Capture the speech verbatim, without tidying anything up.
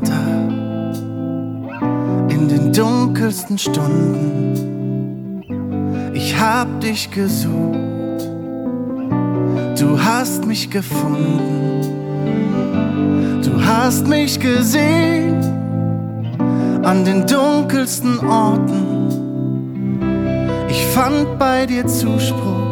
Vater, in den dunkelsten Stunden. Ich hab dich gesucht, du hast mich gefunden. Du hast mich gesehen an den dunkelsten Orten. Ich fand bei dir Zuspruch